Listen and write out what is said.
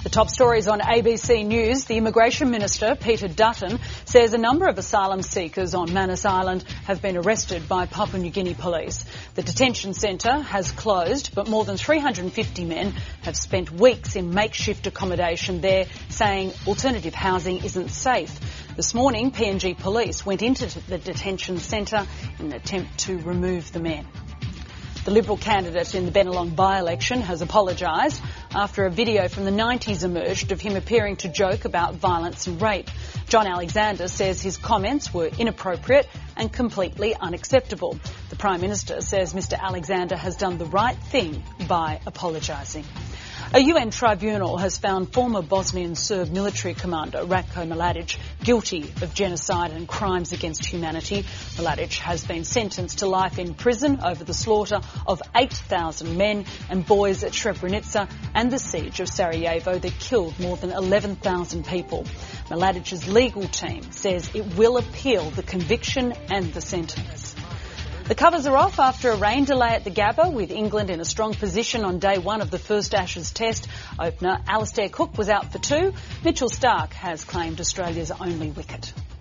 The top stories on ABC News. The Immigration Minister, Peter Dutton, says a number of asylum seekers on Manus Island have been arrested by Papua New Guinea police. The detention centre has closed, but more than 350 men have spent weeks in makeshift accommodation there, saying alternative housing isn't safe. This morning, PNG police went into the detention centre in an attempt to remove the men. The Liberal candidate in the Bennelong by-election has apologised after a video from the 90s emerged of him appearing to joke about violence and rape. John Alexander says his comments were inappropriate and completely unacceptable. The Prime Minister says Mr Alexander has done the right thing by apologising. A UN tribunal has found former Bosnian Serb military commander Ratko Mladic guilty of genocide and crimes against humanity. Mladic has been sentenced to life in prison over the slaughter of 8,000 men and boys at Srebrenica and the siege of Sarajevo that killed more than 11,000 people. Mladic's legal team says it will appeal the conviction and the sentence. The covers are off after a rain delay at the Gabba, with England in a strong position on day one of the first Ashes Test. Opener Alastair Cook was out for 2. Mitchell Starc has claimed Australia's only wicket.